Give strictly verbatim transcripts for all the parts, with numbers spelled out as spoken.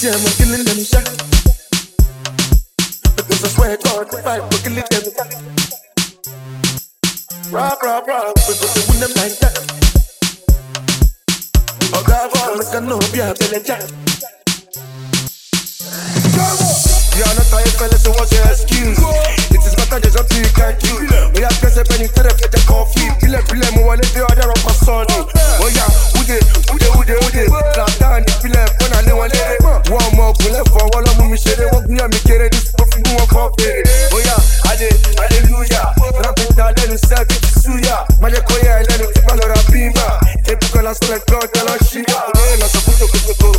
Yeah, I'm killing them shot. Because I swear God, if I will kill them shot. Rock, rock, rock, because they win them like that. Oh God, I'm gonna know be a belly jack. You're not tired, fella, so what's your excuse? It is better there's something you can't do. We have to say, when you tell them that they're coffee, pile, pile, mo wale the other of my son. Oh yeah, who they, who they, who they, who they? Flat down, the pile, when I know one day. One more, pull up for all of me, share it, walk me, I'm making this stuff, you want coffee. Oh yeah, hallelujah. Rap it down, let me serve it to suya. Majakoya, let me keep on a bima. Take a glass of blood, tell us she got it. I'm supposed to go.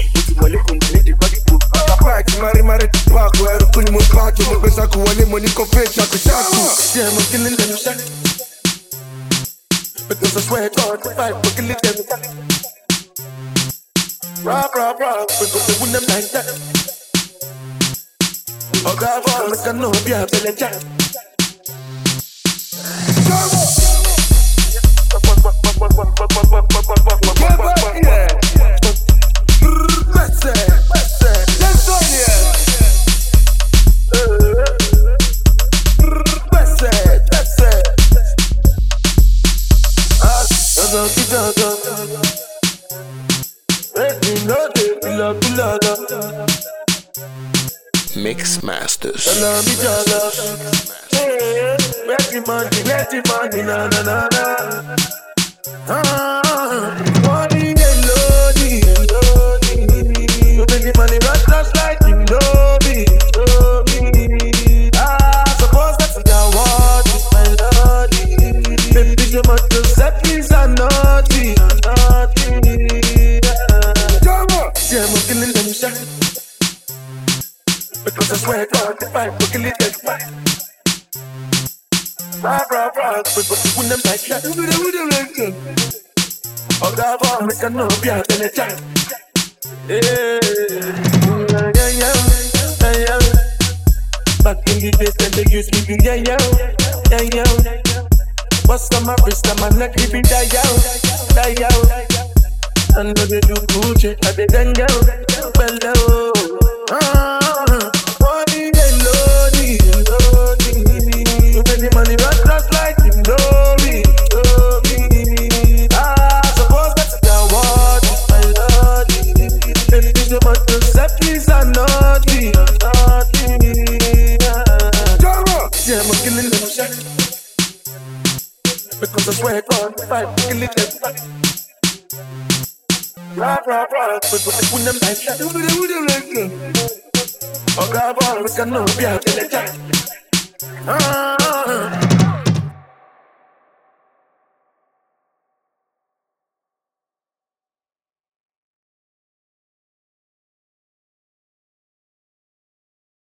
Mari mari tupak, we're putting more back to my best. I could only money confess. I could shot you. Yeah, I'm killing them shot. Because I swear God, if I will kill them shot. Rock, rock, rock, because they win them like that. Oh God, I'm gonna know be a belly jack. Mix Masters. Ready money, ready money, na na na na. Ah, money and lonely, lonely. You make the money run just like you know me, know me. Ah, suppose that's your word, my lordy. Baby, you must accept these are naughty, naughty. Yeah, I'm killing them shot. Because I swear God, if I will kill it, that's fine. Rock, rock, rock, because we win them like that. Oh God, I'm gonna know be a belly jack. Yeah, yeah, yeah, yeah, yeah. Back in the days when they used me, yeah, yeah, yeah, yeah. What's on my wrist and my neck, keep it die out, die out. I know they do Gucci, I they done go, well, no. Money and lonely, lonely. You make the money run just like you know me, know me. Ah, suppose that's the word, my lordy. Baby, you must accept these are naughty, naughty. Yeah, I'm killing them shot. Because I swear God, if I kill it, that's fine. Rock, rock, rock, because they win them like that. Oh God, I'm gonna know be a belly jack. Ah.